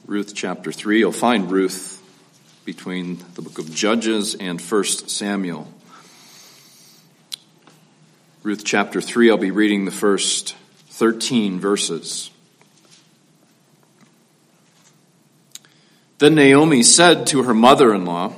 Ruth chapter 3. You'll find Ruth between the book of Judges and 1 Samuel. Ruth chapter 3, I'll be reading the first 13 verses. Then Naomi, her mother-in-law,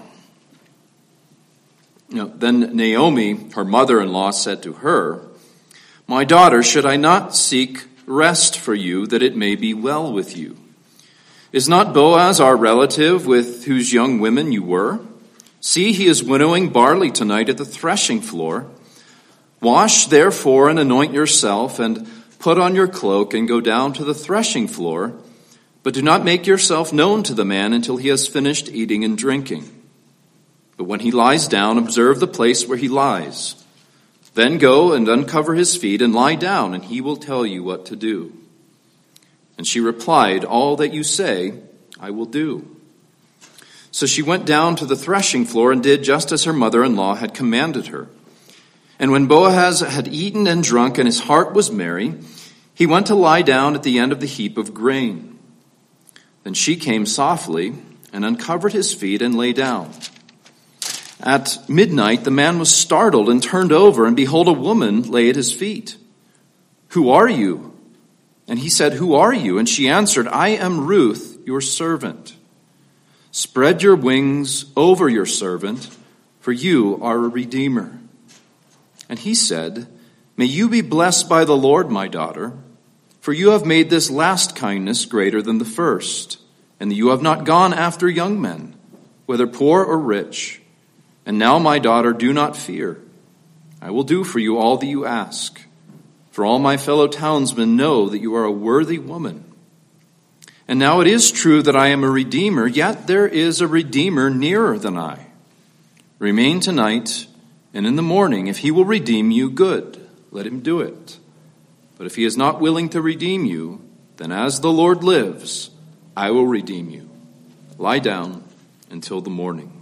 said to her, "My daughter, should I not seek rest for you, that it may be well with you? Is not Boaz our relative, with whose young women you were? See, he is winnowing barley tonight at the threshing floor. Wash, therefore, and anoint yourself, and put on your cloak, and go down to the threshing floor, but do not make yourself known to the man until he has finished eating and drinking. But when he lies down, observe the place where he lies. Then go and uncover his feet and lie down, and he will tell you what to do." And she replied, "All that you say, I will do." So she went down to the threshing floor and did just as her mother-in-law had commanded her. And when Boaz had eaten and drunk and his heart was merry, he went to lie down at the end of the heap of grain. Then she came softly and uncovered his feet and lay down. At midnight the man was startled and turned over, and behold, a woman lay at his feet. "Who are you?" And he said, "Who are you?" And she answered, "I am Ruth, your servant. Spread your wings over your servant, for you are a redeemer." And he said, "May you be blessed by the Lord, my daughter, for you have made this last kindness greater than the first, and you have not gone after young men, whether poor or rich. And now, my daughter, do not fear. I will do for you all that you ask. For all my fellow townsmen know that you are a worthy woman. And now it is true that I am a redeemer, yet there is a redeemer nearer than I. Remain tonight, and in the morning, if he will redeem you, good, let him do it. But if he is not willing to redeem you, then as the Lord lives, I will redeem you. Lie down until the morning."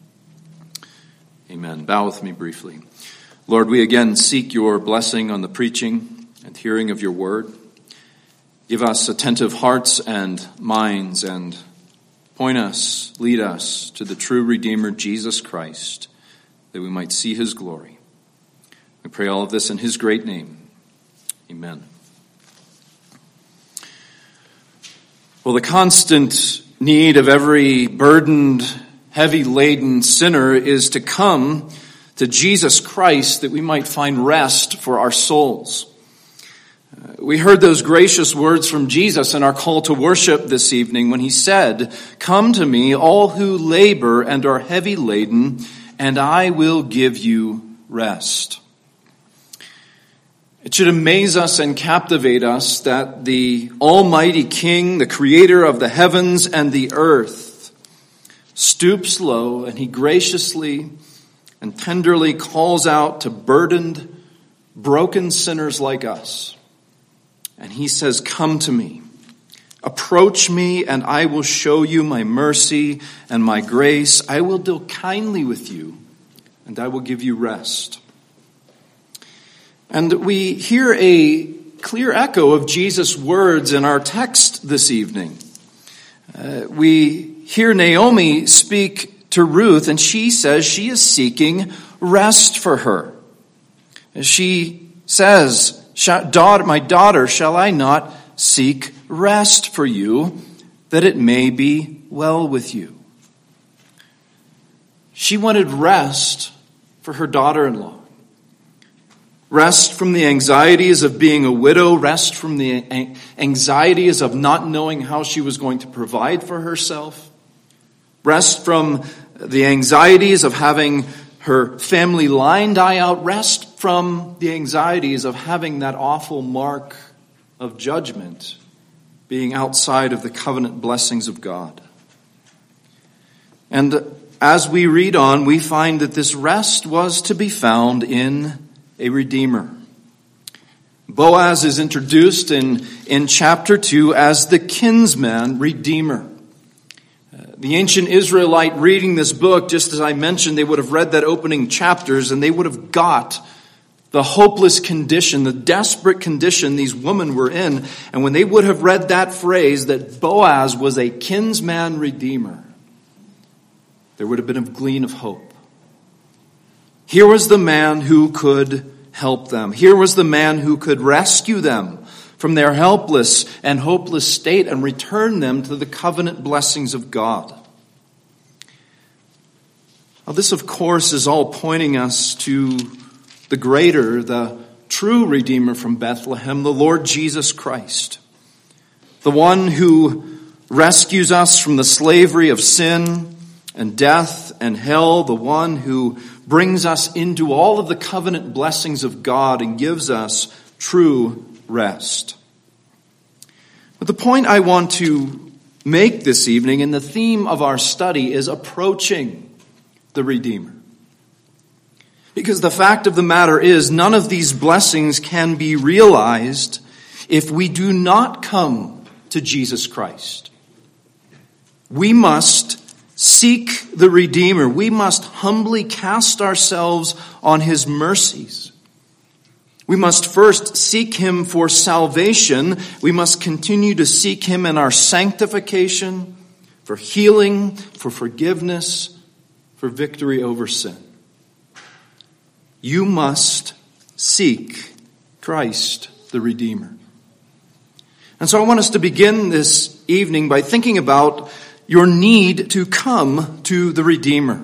Amen. Bow with me briefly. Lord, we again seek your blessing on the preaching and hearing of your word. Give us attentive hearts and minds, and point us, lead us to the true Redeemer, Jesus Christ, that we might see his glory. We pray all of this in his great name. Amen. Well, the constant need of every burdened, heavy-laden sinner is to come to Jesus Christ that we might find rest for our souls. We heard those gracious words from Jesus in our call to worship this evening when he said, "Come to me, all who labor and are heavy laden, and I will give you rest." It should amaze us and captivate us that the Almighty King, the creator of the heavens and the earth, stoops low, and he graciously and tenderly calls out to burdened, broken sinners like us. And he says, "Come to me. Approach me, and I will show you my mercy and my grace. I will deal kindly with you, and I will give you rest." And we hear a clear echo of Jesus' words in our text this evening. We hear Naomi speak to Ruth, and she says she is seeking rest for her. She says, "My daughter, shall I not seek rest for you, that it may be well with you?" She wanted rest for her daughter-in-law. Rest from the anxieties of being a widow, rest from the anxieties of not knowing how she was going to provide for herself, rest from the anxieties of having her family line die out, rest from the anxieties of having that awful mark of judgment being outside of the covenant blessings of God. And as we read on, we find that this rest was to be found in a redeemer. Boaz is introduced in chapter 2 as the kinsman redeemer. The ancient Israelite reading this book, just as I mentioned, they would have read that opening chapters and they would have got the hopeless condition, the desperate condition these women were in. And when they would have read that phrase that Boaz was a kinsman redeemer, there would have been a gleam of hope. Here was the man who could help them. Here was the man who could rescue them from their helpless and hopeless state and return them to the covenant blessings of God. Now, this, of course, is all pointing us to the greater, the true Redeemer from Bethlehem, the Lord Jesus Christ, the one who rescues us from the slavery of sin and death and hell, the one who brings us into all of the covenant blessings of God and gives us true rest. But the point I want to make this evening, and the theme of our study, is approaching the Redeemer. Because the fact of the matter is, none of these blessings can be realized if we do not come to Jesus Christ. We must seek the Redeemer. We must humbly cast ourselves on his mercies. We must first seek him for salvation. We must continue to seek him in our sanctification, for healing, for forgiveness, for victory over sin. You must seek Christ, the Redeemer. And so I want us to begin this evening by thinking about your need to come to the Redeemer.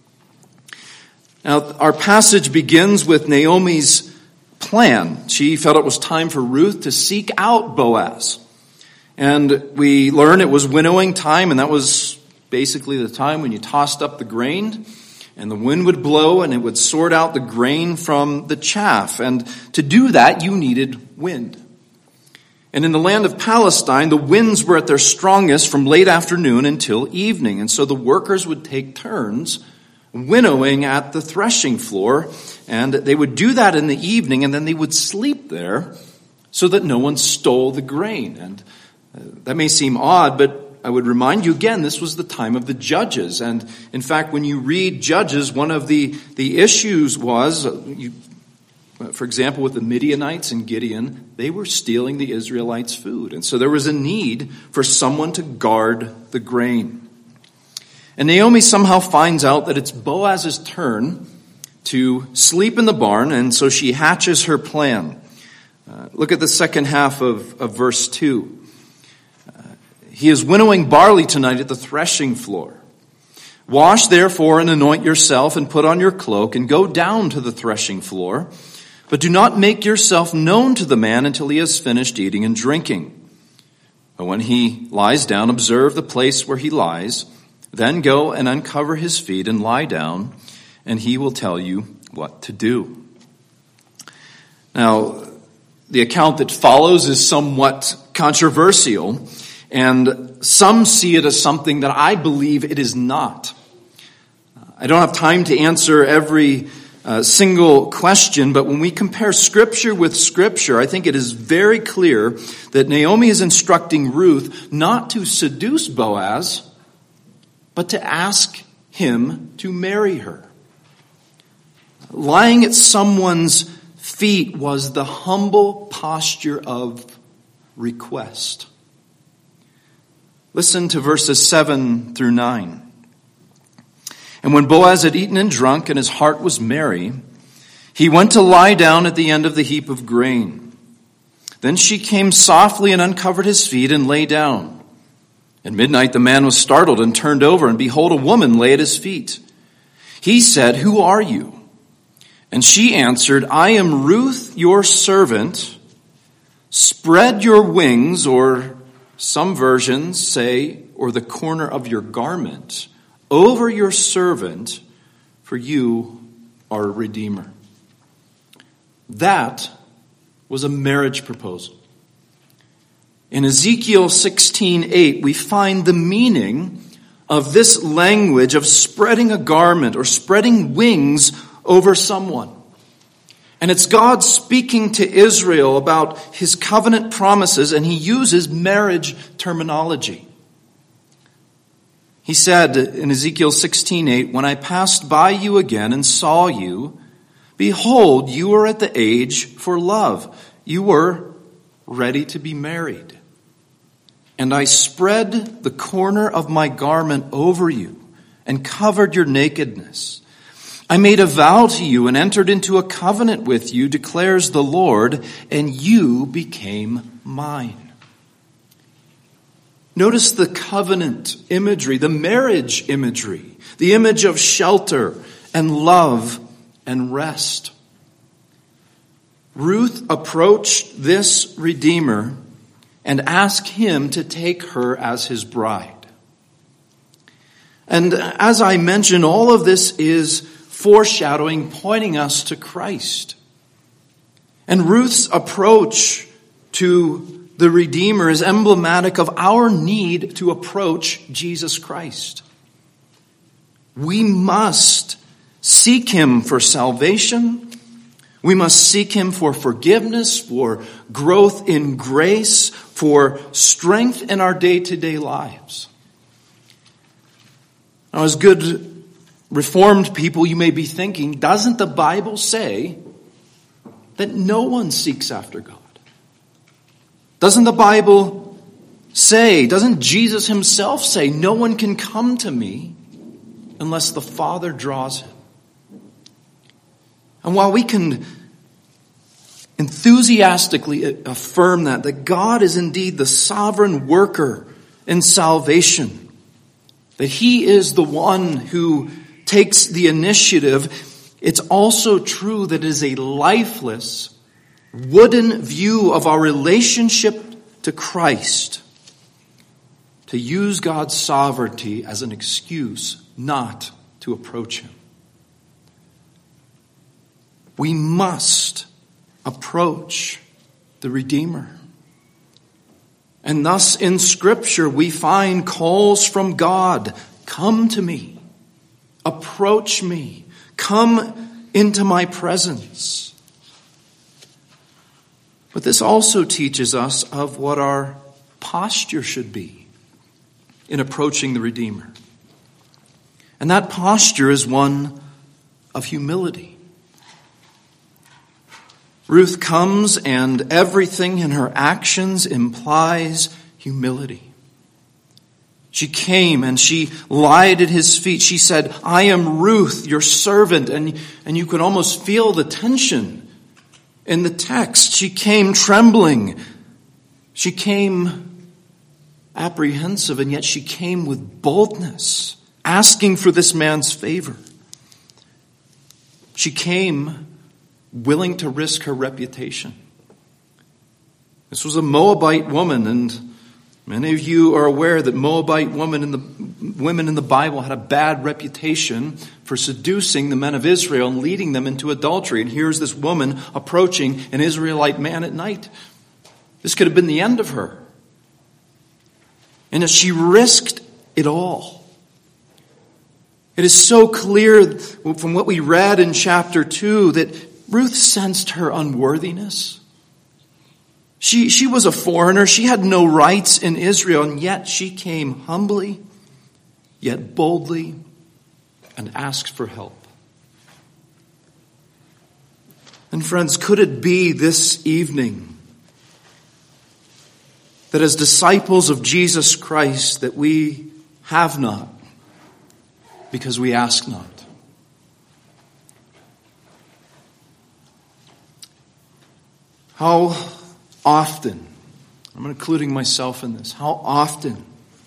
Now, our passage begins with Naomi's plan. She felt it was time for Ruth to seek out Boaz. And we learn it was winnowing time, and that was basically the time when you tossed up the grain, and the wind would blow and it would sort out the grain from the chaff. And to do that, you needed wind. And in the land of Palestine, the winds were at their strongest from late afternoon until evening. And so the workers would take turns winnowing at the threshing floor. And they would do that in the evening, and then they would sleep there so that no one stole the grain. And that may seem odd, but I would remind you again, this was the time of the judges. And in fact, when you read Judges, one of the issues was, for example, with the Midianites and Gideon, they were stealing the Israelites' food. And so there was a need for someone to guard the grain. And Naomi somehow finds out that it's Boaz's turn to sleep in the barn, and so she hatches her plan. Look at the second half of verse 2. He is winnowing barley tonight at the threshing floor. Wash therefore and anoint yourself and put on your cloak and go down to the threshing floor. But do not make yourself known to the man until he has finished eating and drinking. But when he lies down, observe the place where he lies. Then go and uncover his feet and lie down, and he will tell you what to do. Now, the account that follows is somewhat controversial, and some see it as something that I believe it is not. I don't have time to answer every single question, but when we compare Scripture with Scripture, I think it is very clear that Naomi is instructing Ruth not to seduce Boaz, but to ask him to marry her. Lying at someone's feet was the humble posture of request. Listen to verses 7 through 9. And when Boaz had eaten and drunk, and his heart was merry, he went to lie down at the end of the heap of grain. Then she came softly and uncovered his feet and lay down. At midnight the man was startled and turned over, and behold, a woman lay at his feet. He said, "Who are you?" And she answered, "I am Ruth, your servant. Spread your wings," or some versions say, "or the corner of your garment, over your servant, for you are a redeemer." That was a marriage proposal. In Ezekiel 16:8, we find the meaning of this language of spreading a garment or spreading wings over someone. And it's God speaking to Israel about his covenant promises, and he uses marriage terminology. He said in Ezekiel 16:8, "When I passed by you again and saw you, behold, you are at the age for love. You were ready to be married. And I spread the corner of my garment over you and covered your nakedness. I made a vow to you and entered into a covenant with you, declares the Lord, and you became mine. Notice the covenant imagery, the marriage imagery, the image of shelter and love and rest. Ruth approached this Redeemer and asked him to take her as his bride. And as I mentioned, all of this is foreshadowing, pointing us to Christ. And Ruth's approach to the Redeemer is emblematic of our need to approach Jesus Christ. We must seek him for salvation. We must seek him for forgiveness, for growth in grace, for strength in our day-to-day lives. Now, as good Reformed people, you may be thinking, doesn't the Bible say that no one seeks after God? Doesn't the Bible say, doesn't Jesus himself say, no one can come to me unless the Father draws him? And while we can enthusiastically affirm that God is indeed the sovereign worker in salvation, that he is the one who takes the initiative, it's also true that it is a lifeless, wooden view of our relationship to Christ to use God's sovereignty as an excuse not to approach him. We must approach the Redeemer. And thus in Scripture we find calls from God. Come to me. Approach me. Come into my presence. But this also teaches us of what our posture should be in approaching the Redeemer. And that posture is one of humility. Ruth comes and everything in her actions implies humility. She came and she lied at his feet. She said, I am Ruth, your servant. And you could almost feel the tension in the text. She came trembling. She came apprehensive, and yet she came with boldness, asking for this man's favor. She came willing to risk her reputation. This was a Moabite woman, and many of you are aware that Moabite women in the Bible had a bad reputation for seducing the men of Israel and leading them into adultery. And here's this woman approaching an Israelite man at night. This could have been the end of her. And as she risked it all. It is so clear from what we read in chapter 2 that Ruth sensed her unworthiness. She was a foreigner. She had no rights in Israel, and yet she came humbly, yet boldly, and asked for help. And friends, could it be this evening that as disciples of Jesus Christ that we have not because we ask not? How often, I'm including myself in this, how often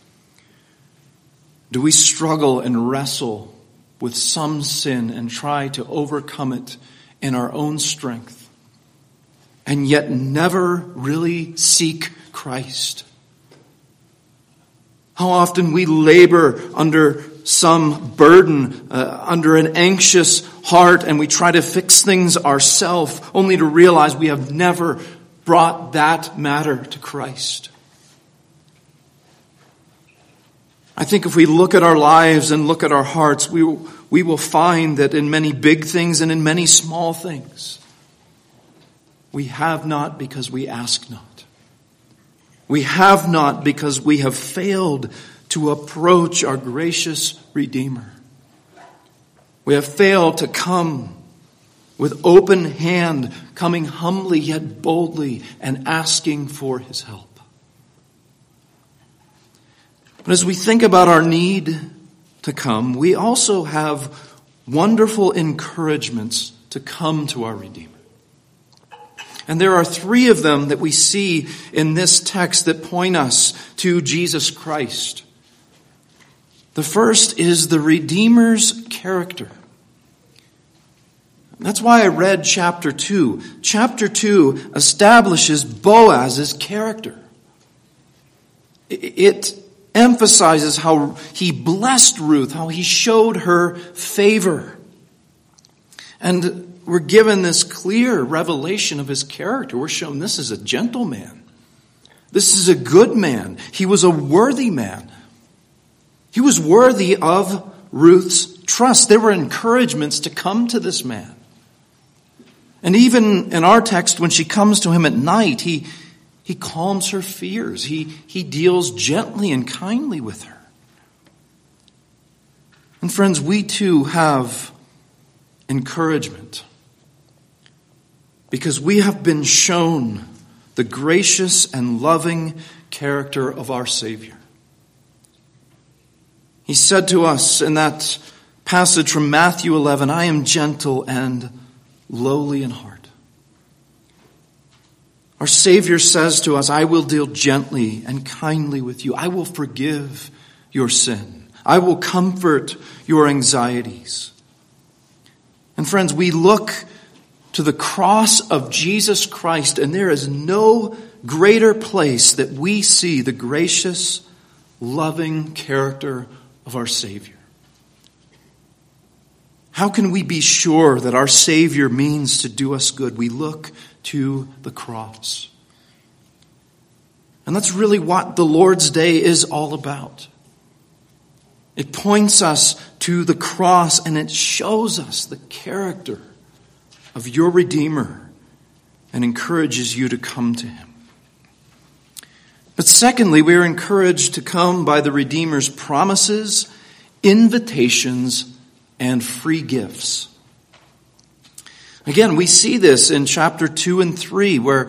do we struggle and wrestle with some sin and try to overcome it in our own strength, and yet never really seek Christ? How often we labor under some burden, under an anxious heart, and we try to fix things ourselves, only to realize we have never brought that matter to Christ. I think if we look at our lives and look at our hearts, we will find that in many big things and in many small things, we have not because we ask not. We have not because we have failed to approach our gracious Redeemer. We have failed to come with open hand, coming humbly yet boldly and asking for his help. But as we think about our need to come, we also have wonderful encouragements to come to our Redeemer. And there are three of them that we see in this text that point us to Jesus Christ. The first is the Redeemer's character. That's why I read chapter 2. Chapter 2 establishes Boaz's character. It emphasizes how he blessed Ruth, how he showed her favor. And we're given this clear revelation of his character. We're shown this is a gentleman. This is a good man. He was a worthy man. He was worthy of Ruth's trust. There were encouragements to come to this man. And even in our text, when she comes to him at night, he calms her fears. He deals gently and kindly with her. And friends, we too have encouragement because we have been shown the gracious and loving character of our Savior. He said to us in that passage from Matthew 11, I am gentle and lowly in heart. Our Savior says to us, I will deal gently and kindly with you. I will forgive your sin. I will comfort your anxieties. And friends, we look to the cross of Jesus Christ, and there is no greater place that we see the gracious, loving character of our Savior. How can we be sure that our Savior means to do us good? We look to the cross. And that's really what the Lord's Day is all about. It points us to the cross and it shows us the character of your Redeemer and encourages you to come to him. But secondly, we are encouraged to come by the Redeemer's promises, invitations, and free gifts. Again, we see this in chapter 2 and 3 where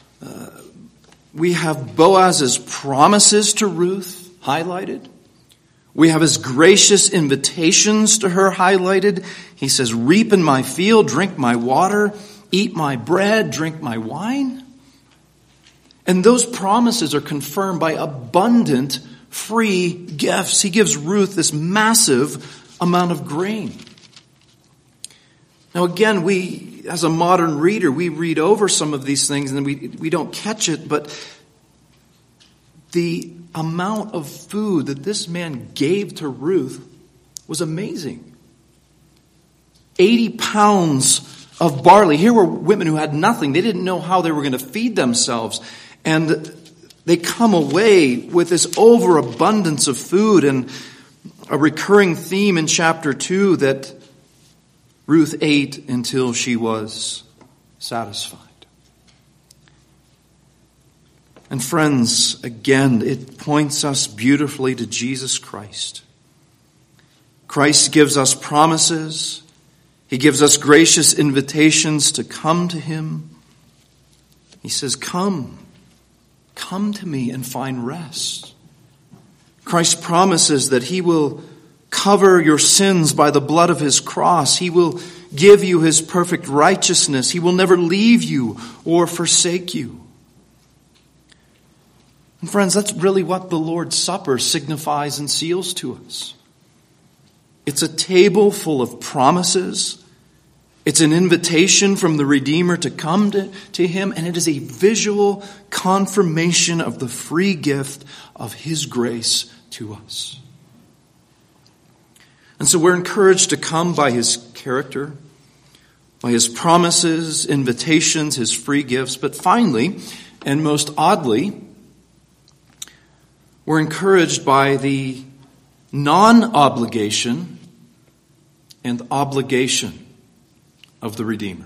we have Boaz's promises to Ruth highlighted. We have his gracious invitations to her highlighted. He says, reap in my field, drink my water, eat my bread, drink my wine. And those promises are confirmed by abundant free gifts. He gives Ruth this massive amount of grain. Now again, we, as a modern reader, we read over some of these things and we don't catch it, but the amount of food that this man gave to Ruth was amazing. 80 pounds of barley. Here were women who had nothing. They didn't know how they were going to feed themselves. And they come away with this overabundance of food, and a recurring theme in chapter 2 that Ruth ate until she was satisfied. And friends, again, it points us beautifully to Jesus Christ. Christ gives us promises. He gives us gracious invitations to come to him. He says, come to me and find rest. Christ promises that he will cover your sins by the blood of his cross. He will give you his perfect righteousness. He will never leave you or forsake you. And friends, that's really what the Lord's Supper signifies and seals to us. It's a table full of promises. It's an invitation from the Redeemer to come to him, and it is a visual confirmation of the free gift of his grace to us. And so we're encouraged to come by his character, by his promises, invitations, his free gifts. But finally, and most oddly, we're encouraged by the non-obligation and obligation of the Redeemer.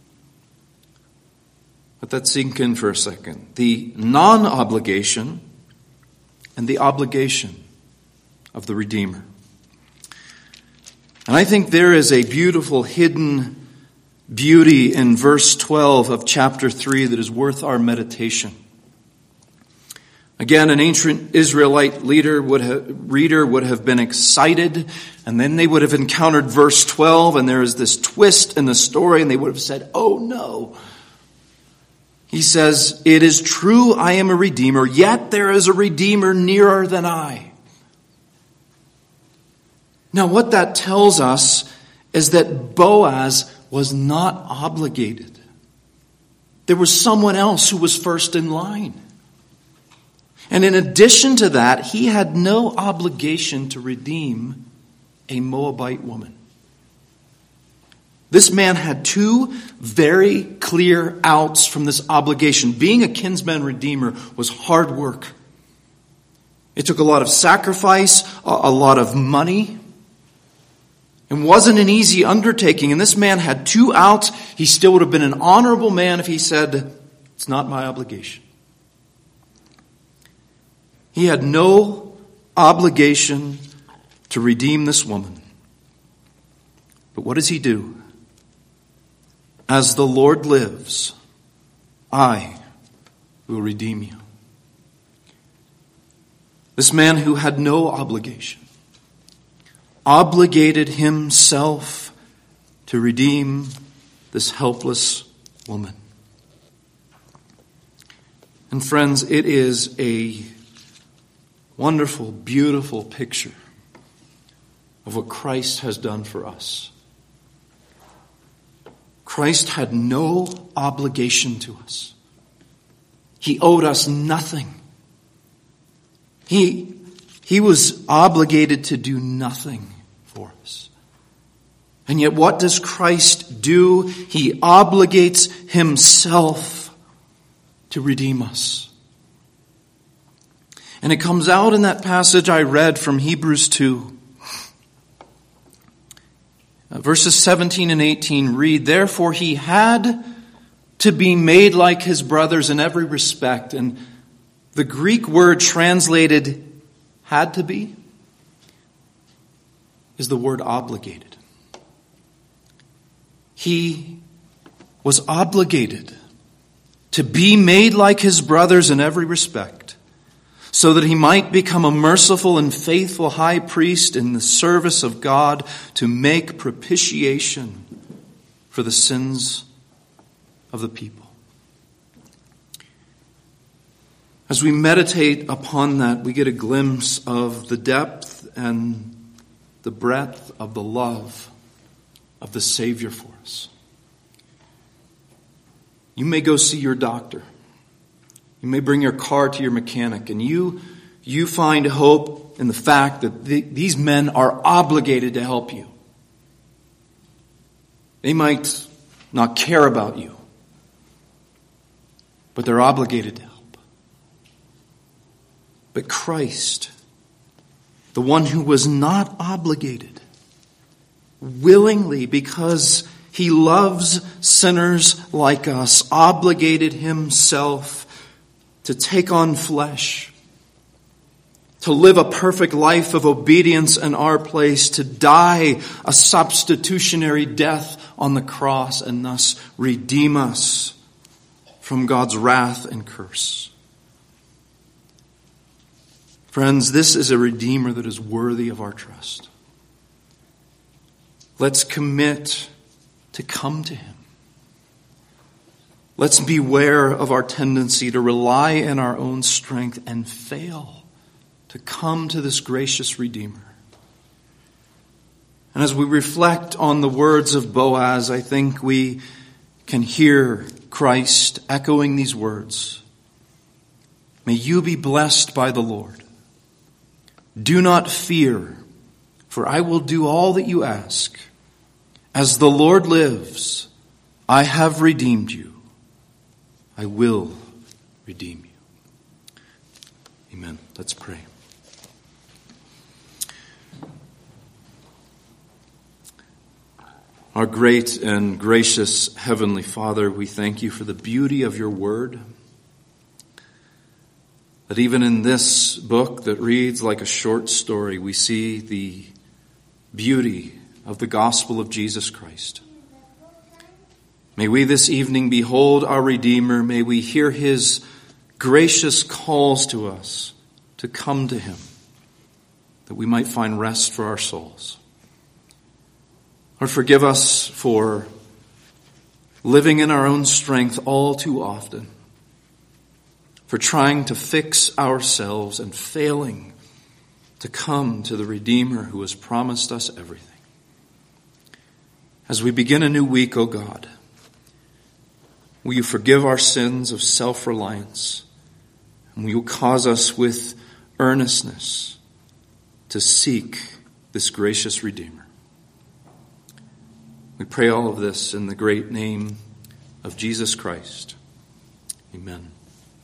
Let that sink in for a second. The non-obligation and the obligation of the Redeemer. And I think there is a beautiful hidden beauty in verse 12 of chapter 3 that is worth our meditation. Again, an ancient Israelite reader would have been excited, and then they would have encountered verse 12, and there is this twist in the story, and they would have said, "Oh no." He says, "It is true, I am a redeemer, yet there is a redeemer nearer than I." Now, what that tells us is that Boaz was not obligated. There was someone else who was first in line. And in addition to that, he had no obligation to redeem a Moabite woman. This man had two very clear outs from this obligation. Being a kinsman redeemer was hard work. It took a lot of sacrifice, a lot of money. It wasn't an easy undertaking. And this man had two outs. He still would have been an honorable man if he said, "It's not my obligation." He had no obligation to redeem this woman. But what does he do? "As the Lord lives, I will redeem you." This man who had no obligation obligated himself to redeem this helpless woman. And friends, it is a wonderful, beautiful picture of what Christ has done for us. Christ had no obligation to us. He owed us nothing. He was obligated to do nothing for us. And yet what does Christ do? He obligates himself to redeem us. And it comes out in that passage I read from Hebrews 2. Verses 17 and 18 read, "Therefore he had to be made like his brothers in every respect." And the Greek word translated "had to be" is the word "obligated." He was obligated to be made like his brothers in every respect, so that he might become a merciful and faithful high priest in the service of God to make propitiation for the sins of the people. As we meditate upon that, we get a glimpse of the depth and the breadth of the love of the Savior for us. You may go see your doctor. You may bring your car to your mechanic, and you find hope in the fact that these men are obligated to help you. They might not care about you, but they're obligated to help. But Christ, the one who was not obligated, willingly, because he loves sinners like us, obligated himself to take on flesh, to live a perfect life of obedience in our place, to die a substitutionary death on the cross, and thus redeem us from God's wrath and curse. Friends, this is a Redeemer that is worthy of our trust. Let's commit to come to him. Let's beware of our tendency to rely in our own strength and fail to come to this gracious Redeemer. And as we reflect on the words of Boaz, I think we can hear Christ echoing these words. May you be blessed by the Lord. Do not fear, for I will do all that you ask. As the Lord lives, I have redeemed you. I will redeem you. Amen. Let's pray. Our great and gracious Heavenly Father, we thank you for the beauty of your word. That even in this book that reads like a short story, we see the beauty of the gospel of Jesus Christ. May we this evening behold our Redeemer. May we hear his gracious calls to us to come to him, that we might find rest for our souls. Lord, forgive us for living in our own strength all too often, for trying to fix ourselves and failing to come to the Redeemer who has promised us everything. As we begin a new week, O God, will you forgive our sins of self-reliance, and will you cause us with earnestness to seek this gracious Redeemer. We pray all of this in the great name of Jesus Christ. Amen.